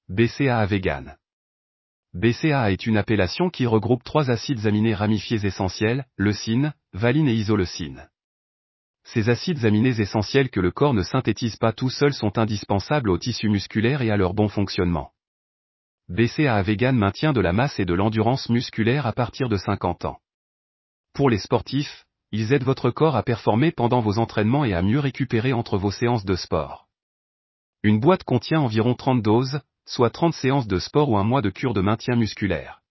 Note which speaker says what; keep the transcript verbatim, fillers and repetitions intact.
Speaker 1: B C A A Vegan. B C A A est une appellation qui regroupe trois acides aminés ramifiés essentiels, leucine, valine et isoleucine. Ces acides aminés essentiels que le corps ne synthétise pas tout seul sont indispensables aux tissus musculaires et à leur bon fonctionnement. B C A A Vegan maintient de la masse et de l'endurance musculaire à partir de cinquante ans. Pour les sportifs, ils aident votre corps à performer pendant vos entraînements et à mieux récupérer entre vos séances de sport. Une boîte contient environ trente doses, soit trente séances de sport ou un mois de cure de maintien musculaire.